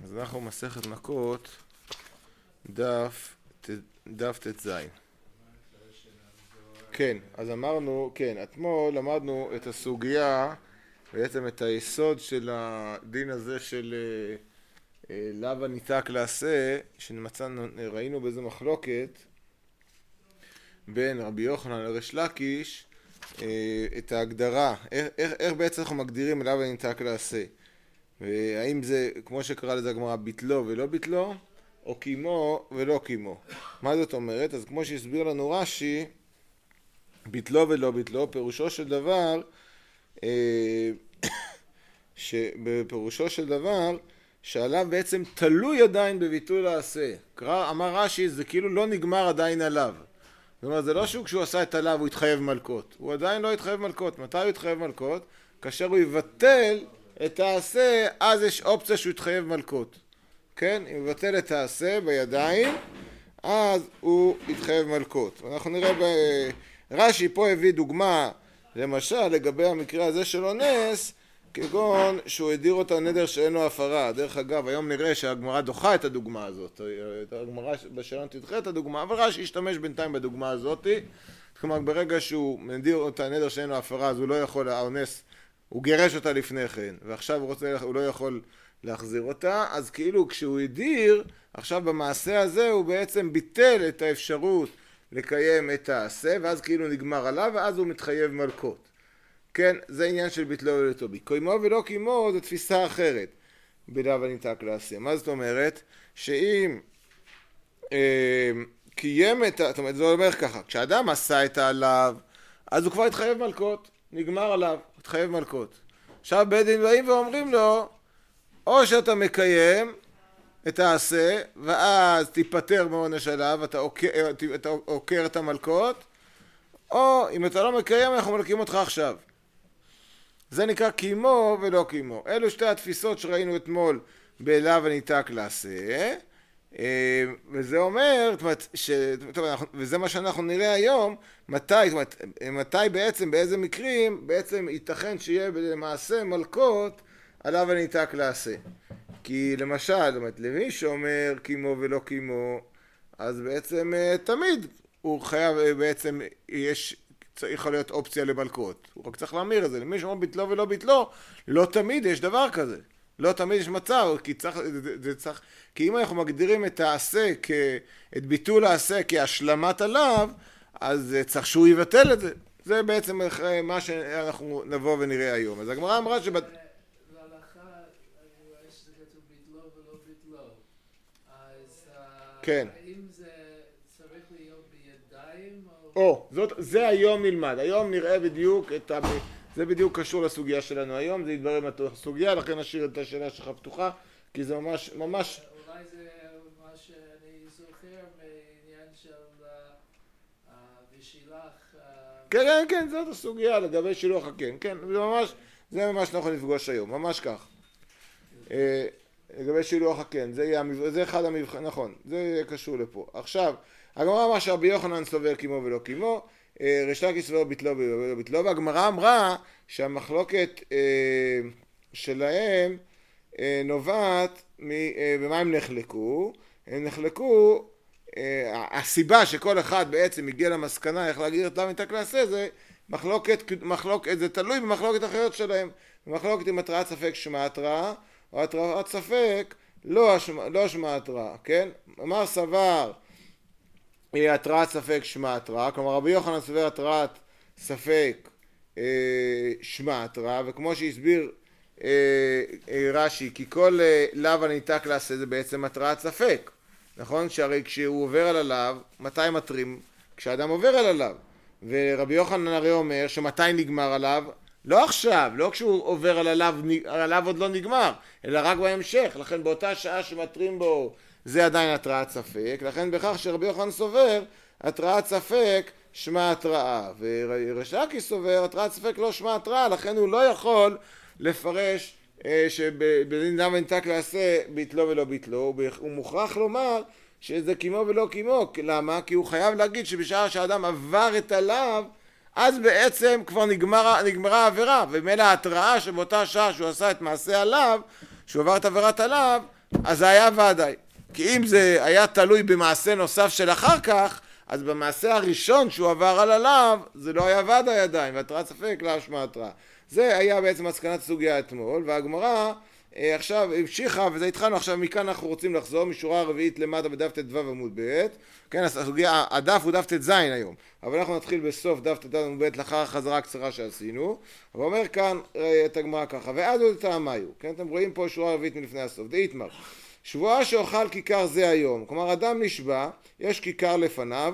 אז אנחנו מסכת מכות, דף ט"ז. כן, אז אמרנו, כן, אתמול למדנו את הסוגיה, בעצם את היסוד של הדין הזה של לאו הניתק לעשה, שמצאנו, ראינו באיזה מחלוקת בין רבי יוחנן לריש לקיש, את ההגדרה, איך בעצם אנחנו מגדירים לאו הניתק לעשה. והאם זה, כמו שקרא לזה הגמרא, ביטלו ולא ביטלו, או קימו ולא קימו. מה זאת אומרת? אז כמו שהסביר לנו רש"י, ביטלו ולא ביטלו, פירושו של דבר, שבפירושו של דבר, שעליו בעצם תלוי עדיין בביטול העשה. אמר רש"י, זה כאילו לא נגמר עדיין עליו. זאת אומרת, זה לא שהוא כשהוא עשה את עליו הוא התחייב מלכות. הוא עדיין לא התחייב מלכות. מתי הוא התחייב מלכות? כאשר הוא יבטל את העשה, אז יש אופציה שהוא יתחייב מלכות. כן? אם הוא יבטל את העשה בידיים, אז הוא יתחייב מלכות. אנחנו נראה רש"י פה הביא דוגמה, למשל, לגבי המקרה הזה של אונס, כגון שהוא הדיר אותה נדר שאין לו הפרה. דרך אגב, היום נראה שהגמרא דוחה את הדוגמה הזאת. הגמרא בשלום תדחה את הדוגמה, אבל רש"י ישתמש בינתיים בדוגמה הזאת. כלומר, ברגע שהוא מדיר אותה נדר שאין לו הפרה, אז הוא לא יכול, האונס, הוא גירש אותה לפני כן, ועכשיו הוא לא יכול להחזיר אותה, אז כאילו כשהוא הדיר, עכשיו במעשה הזה הוא בעצם ביטל את האפשרות לקיים את העשה, ואז כאילו נגמר עליו, ואז הוא מתחייב מלכות. כן, זה עניין של ביטלו ולא ביטלו. קימו ולא קימו זה תפיסה אחרת בלאו הניתק לעשה. מה זאת אומרת? שאם קיים את, זאת אומרת, זה אומר ככה, כשאדם עשה את העליו, אז הוא כבר התחייב מלכות, נגמר עליו, התחייב מלכות. עכשיו בית דין באים ואומרים לו, או שאתה מקיים את העשה, ואז תיפטר מעונש עליו, אתה עוקר את המלכות, או אם אתה לא מקיים, אנחנו מלקים אותך עכשיו. זה נקרא קימו ולא קימו. אלו שתי התפיסות שראינו אתמול בלאו הניתק לעשה, וזה אומר, וזה מה שאנחנו נראה היום, מתי בעצם, באיזה מקרים, בעצם ייתכן שיהיה למעשה מלכות עליו הניתק לעשה. כי למשל, למי שאומר קימו ולא קימו, אז בעצם תמיד הוא חייב, בעצם יכול להיות אופציה למלכות. הוא רק צריך להמיר את זה. למי שאומר ביטלו ולא ביטלו, לא תמיד יש דבר כזה. לא תמיד יש מצב, כי אם אנחנו מגדירים את העשה, את ביטול העשה כהשלמת עליו, אז צריך שהוא יבטל את זה. זה בעצם מה שאנחנו נבוא ונראה היום. אז הגמרא אמרה להלכה, אני רואה שזה כתוב ביטלו ולא ביטלו. אז כן. האם זה צריך להיות בידיים? זה היום נלמד. היום נראה בדיוק זה בדיוק קשור לסוגיה שלנו היום, זה יתברר מהתוך הסוגיה, לכן נשאיר את השאלה שלך פתוחה, כי זה ממש... אולי זה מה שאני זוכר מעניין של ושילח... כן, זאת הסוגיה לגבי שילוח הקן, כן, זה ממש אנחנו נפגוש היום, ממש כך. לגבי שילוח הקן, זה אחד המבחן, נכון, זה יהיה קשור לפה. עכשיו, הגמרא אמרה שרבי יוחנן סובר קימו ולא קימו, ריש לקיש סובר ביטלו ולא ביטלו, והגמרא אמרה שהמחלוקת שלהם נובעת במה הם נחלקו. הם נחלקו, הסיבה שכל אחד בעצם הגיע למסקנה איך להגיד את לאו הניתק לעשה, זה מחלוקת, זה תלוי במחלוקת אחרת שלהם. במחלוקת עם התראת ספק שמע התראה, או התראת ספק לא שמע התראה, כן? אמר סבר התראת ספק שמע התראה, כלומר רבי יוחנן סובר התראת ספק שמע התראה, וכמו שהסביר רש"י, כי כל לאו הניתק לעשה זה בעצם התראת ספק, נכון? שהרי כשהוא עובר על הלאו, מתי מתרים? כשאדם עובר על הלאו, ורבי יוחנן הרי אומר שמתי נגמר עליו? לא עכשיו, לא כשהוא עובר על הלאו עוד לא נגמר, אלא רק בהמשך, לכן באותה שעה שמתרים בו זה עדיין התראת ספק, לכן בכך שרבי יוחנן סובר התראת ספק שמע התראה, וריש לקיש סובר התראת ספק לא שמע התראה, לכן הוא לא יכול לפרש שבדין לאו הניתק לעשה ביטלו ולא ביטלו, הוא מוכרח לומר שזה קימו ולא קימו. למה? כי הוא חייב להגיד שבשעה שהאדם עבר את הלאו, אז בעצם כבר נגמרה העבירה, ומילא ההתראה שבאותה שעה שהוא עשה את מעשה הלאו, שהוא עבר את עבירת הלאו, אז זה היה ודאי. כי אם זה היה תלוי במעשה נוסף של אחר כך, אז במעשה הראשון שהוא עבר על עליו, זה לא היה ודאי עדיין, והתראת ספק לא אשמה התראה. זה היה בעצם מסקנת סוגיה אתמול, והגמרא עכשיו המשיכה, וזה התחלנו עכשיו, מכאן אנחנו רוצים לחזור, משורה הרביעית למטה בדף ט"ו עמוד ב', כן, הסוגיה, הדף הוא דף ט"ז היום, אבל אנחנו נתחיל בסוף דף ט"ו עמוד ב' לאחר החזרה הקצרה שעשינו, ואומר כאן את הגמרא ככה, ואז עוד טעמיו, כן, אתם רואים פה שורה הרביעית מלפני הסוף, דאיתמר, שבועה שאוכל כיכר זה היום, כלומר אדם נשבע, יש כיכר לפניו,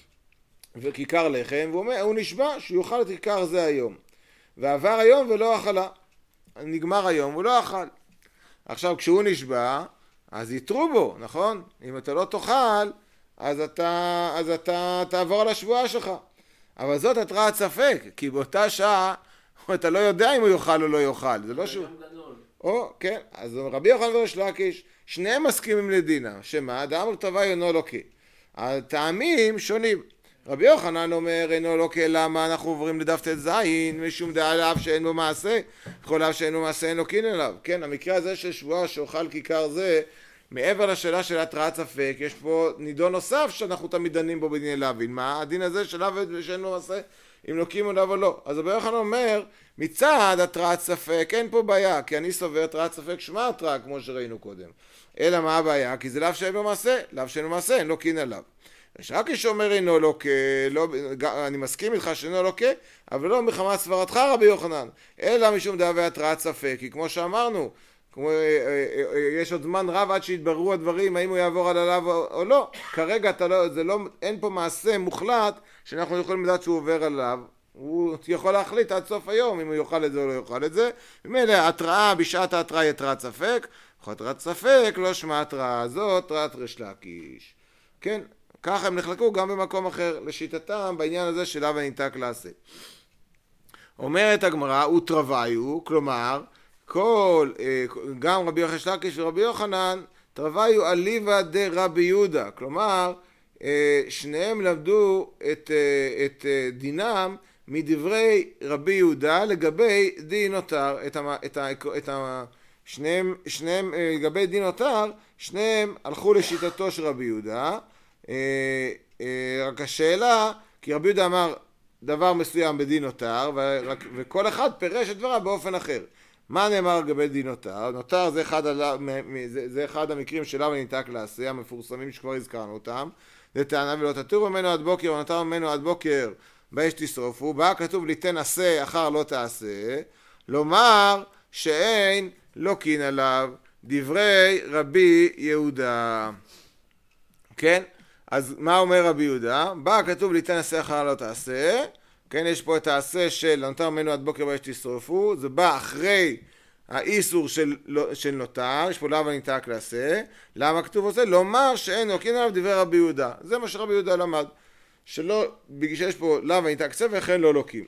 וכיכר לחם, והוא נשבע שהוא יאכל את כיכר זה היום, ועבר היום ולא אכלה, נגמר היום, הוא לא אכל. עכשיו כשהוא נשבע, אז יתרו בו, נכון? אם אתה לא תאכל, אז אתה תעבור על השבועה שלך. אבל זאת התראת ספק, כי באותה שעה אתה לא יודע אם הוא יאכל או לא יאכל, זה לא שהוא... כן, אז רבי יוחנן וריש לקיש, שניהם מסכימים לדינה, שמה? דאמר טובה אינו לוקה. הטעמים שונים. רבי יוחנן אומר אינו לוקה, למה אנחנו עוברים לדף ט"ז, משום דעה עליו שאין לו מעשה, כל אף שאין לו מעשה אין לו קין אליו. כן, המקרה הזה של שבועה שאוכל כיכר זה, מעבר לשאלה של התראת ספק, יש פה נידון נוסף שאנחנו תמיד דנים בו בדיני להבין. מה? הדין הזה של עבד שאין לו מעשה, אם לוקים עליו או לא. אז רבי יוחנן אומר, מצד התראת ספק אין פה בעיה, כי אני סובר התראת ספק שמה התראה, כמו שראינו קודם. אלא מה הבעיה? כי זה לאו שאין לו מעשה, לאו שאין לו מעשה, אין לו קין עליו. יש רק שאומר אינו לוקה, אני מסכים איתך שאינו לוקה, אבל לא מחמת סברתך רבי יוחנן, אלא משום דעה והתראת ספק, כי כמו שאמרנו, יש עוד זמן רב עד שיתבררו הדברים, האם הוא יעבור על עליו או לא, כרגע אין פה מעשה מוחלט שאנחנו יכולים לדעת שהוא עובר עליו, הוא יכול להחליט עד סוף היום אם הוא יאכל את זה או לא יאכל את זה, ומילא התראה, בשעת ההתראה היא התראת ספק, התראת ספק לא שמה התראה, זאת התראת ריש לקיש, כן? ככה הם נחלקו גם במקום אחר לשיטתם בעניין הזה של הווה ניתק לעשה. אומרת הגמרא, ותרוויו, כלומר, גם רבי ריש לקיש ורבי יוחנן, תרוויו אליבא דרבי יהודה, כלומר, שניהם למדו את דינם מדברי רבי יהודה לגבי דין נותר, שניהם לגבי דין נותר, שניהם הלכו לשיטתו של רבי יהודה, רק השאלה, כי רבי יהודה אמר דבר מסוים בדין נותר, וכל אחד פירש את דברה באופן אחר. מה נאמר לגבי דין נותר? נותר זה אחד המקרים של הווה ניתק לעשה, המפורסמים שכבר הזכרנו אותם. זה טענה ולא תטור ממנו עד בוקר, ונותר ממנו עד בוקר באש תשרופו. בה כתוב ליתן עשה אחר לא תעשה, לומר שאין לא קין עליו, דברי רבי יהודה. כן? אז מה אומר רבי יהודה? בה כתוב ליתן עשה אחר לא תעשה, כן, יש פה את העשה של נותר ממנו עד בוקר באש תשרופו, זה בא אחרי האיסור של נותר, יש פה לאו ניתק לעשה, למה כתוב עושה? לומר שאין לוקין עליו דברי רבי יהודה, זה מה שרבי יהודה למד, שלא, בגלל שיש פה לאו ניתק לעשה ולכן לא לוקים,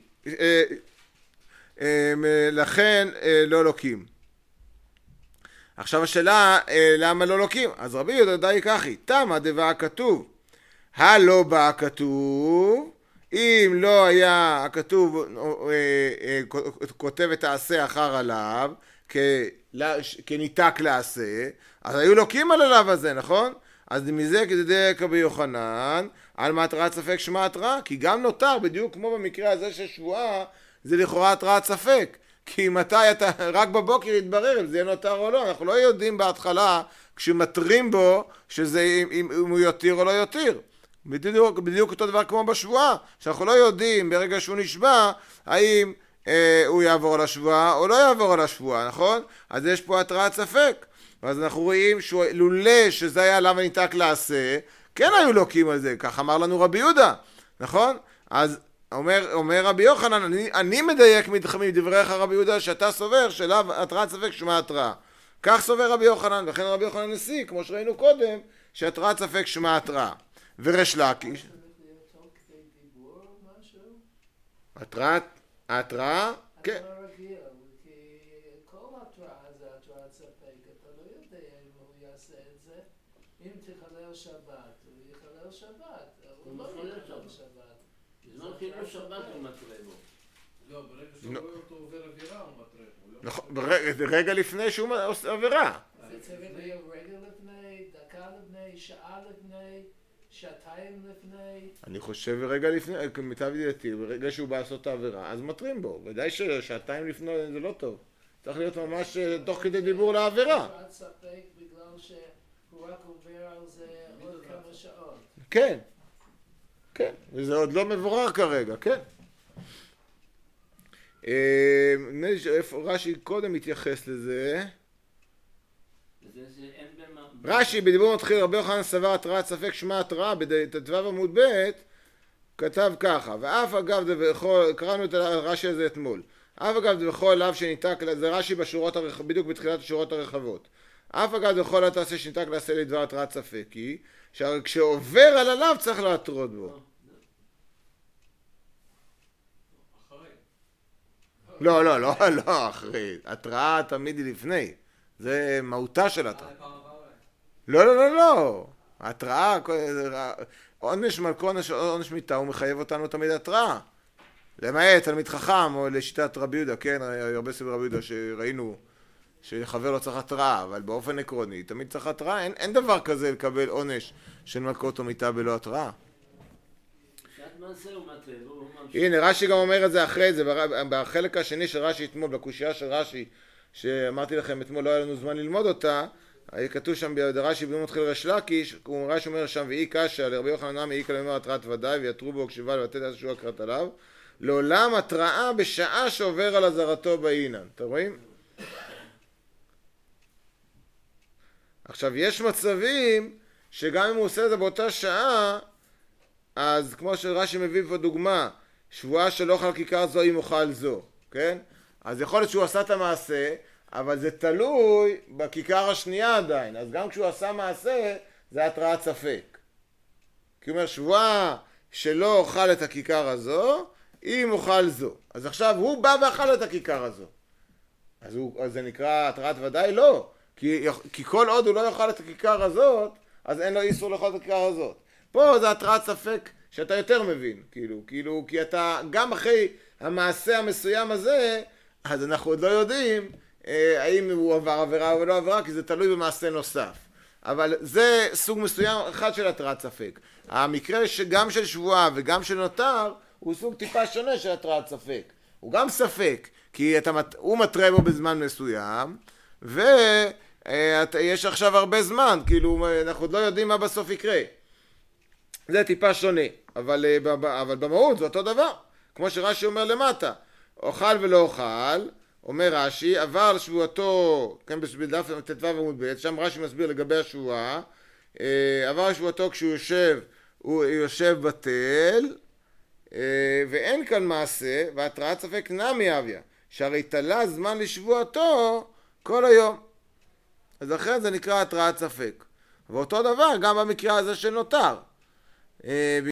לכן לא לוקים. עכשיו השאלה, למה לא לוקים? אז רבי יהודה די ככי, תמה דבעה כתוב, הלא בא כתוב, אם לא היה הכתוב כותב את העשה אחר עליו כניתק לעשה, אז היו לוקים על עליו הזה, נכון? אז מזה כדדק רבי יוחנן על מה התראת ספק שמה התראה, כי גם נותר בדיוק כמו במקרה הזה של שבועה, זה לכאורה התראת ספק, כי מתי אתה רק בבוקר יתברר אם זה יהיה נותר או לא, אנחנו לא יודעים בהתחלה כשמתרים בו שזה אם הוא יותיר או לא יותיר. בדיוק אותו דבר כמו בשבועה, שאנחנו לא יודעים ברגע שהוא נשבע האם הוא יעבור על השבועה או לא יעבור על השבועה, נכון? אז יש פה התראת ספק, ואז אנחנו רואים לולא שזה היה לאו ניתק לעשה, כן היו לוקים על זה, כך אמר לנו רבי יהודה, נכון? אז אומר רבי יוחנן, אני מדייק מדבריך רבי יהודה שאתה סובר שלאו התראת ספק שמה התראה, כך סובר רבי יוחנן, וכן רבי יוחנן נשיא, כמו שראינו קודם, שהתראת ספק שמה התראה. וריש לקיש. התראה? כן. כל התראה זה התראת ספק, אתה לא יודע אם הוא יעשה את זה. אם תחלל שבת, הוא יחלל שבת. הוא לא יחלל שבת. זה לא חילול שבת הוא מתרה בו. לא, ברגע שהוא רואה אותו עובר עבירה הוא מתרה בו. נכון, רגע לפני שהוא עושה עבירה. זה צריך להיות רגע שעה לפני, שעתיים לפני. אני חושב רגע לפני, כמיטב ידיעתי, ברגע שהוא בא לעשות את העבירה, אז מטרים בו. ודאי ששעתיים לפני זה לא טוב. צריך להיות ממש תוך כדי דיבור לעבירה. התרעת ספק בגלל שהוא רק עובר על זה עוד כמה שעות. כן, כן, וזה עוד לא מבורר כרגע, כן. איפה רש"י קודם התייחס לזה. רש"י בדיבור מתחיל רבי יוחנן סבר התרעת ספק שמה התרעה בט"ו עמוד ב' כתב ככה, ואף אגב קראנו את הרש"י הזה אתמול, אף אגב דבכל לאו שניתק, זה רש"י בשורות בדיוק בתחילת השורות הרחבות, אף אגב דבכל לאו תעשה שניתק לעשה לדבר התרעת ספק היא שכשעובר על הלאו צריך להתרות בו. לא אחרי, התראה תמיד היא לפני, זה מהותה של התראה. לא, התראה, עונש מלכות, עונש מיתה, הוא מחייב אותנו תמיד התראה. למעט תלמיד חכם או לשיטת רבי יהודה, כן, הרבה סביב רבי יהודה שראינו שחבר לא צריך התראה, אבל באופן עקרוני תמיד צריך התראה, אין דבר כזה לקבל עונש של מלכות או מיתה בלא התראה. הנה רש"י גם אומר את זה אחרי זה, בחלק השני של רש"י אתמול, בקושייה של רש"י, שאמרתי לכם אתמול לא היה לנו זמן ללמוד אותה, כתוב שם ברש"י בנו מתחיל ריש לקיש, רש"י אומר שם ואי קשיא לרבי יוחנן נמי אי כלומר התרעת ודאי ויתרו בו הקשיבה לבטל את השוע קראת עליו לעולם התראה בשעה שעובר על אזהרתו באינן. אתם רואים? עכשיו יש מצבים שגם אם הוא עושה את זה באותה שעה, אז כמו שרש"י מביא פה דוגמה, שבועה שלא אוכל כיכר זו אם אוכל זו, כן? אז יכול להיות שהוא עשה את המעשה, אבל זה תלוי בכיכר השנייה עדיין, אז גם כשהוא עשה מעשה, זה התרעת ספק. כי הוא אומר, שבועה שלא אוכל את הכיכר הזו, אם אוכל זו. אז עכשיו הוא בא ואכל את הכיכר הזו. אז זה נקרא התרעת ודאי? לא. כי כל עוד הוא לא יאכל את הכיכר הזאת, אז אין לו איסור לאכול את הכיכר הזאת. פה זה התרעת ספק שאתה יותר מבין, כאילו, כי אתה גם אחרי המעשה המסוים הזה, אז אנחנו עוד לא יודעים האם הוא עבר עבירה או לא עבירה, כי זה תלוי במעשה נוסף. אבל זה סוג מסוים אחד של התרעת ספק. המקרה שגם של שבועה וגם של נותר, הוא סוג טיפה שונה של התרעת ספק. הוא גם ספק, כי הוא מטרה בו בזמן מסוים, ויש עכשיו הרבה זמן, כאילו אנחנו עוד לא יודעים מה בסוף יקרה. זה טיפה שונה, אבל במהות זה אותו דבר. כמו שרש"י אומר למטה, אוכל ולא אוכל, אומר רש"י, עבר על שבועתו, כן, בדף ט"ו עמוד ב', שם רש"י מסביר לגבי השבועה, עבר על שבועתו כשהוא יושב, הוא יושב בטל, ואין כאן מעשה, והתרעת ספק נמי אביה, שהרי תלה זמן לשבועתו כל היום. אז אחרי זה נקרא התרעת ספק. ואותו דבר גם במקרה הזה שנותר.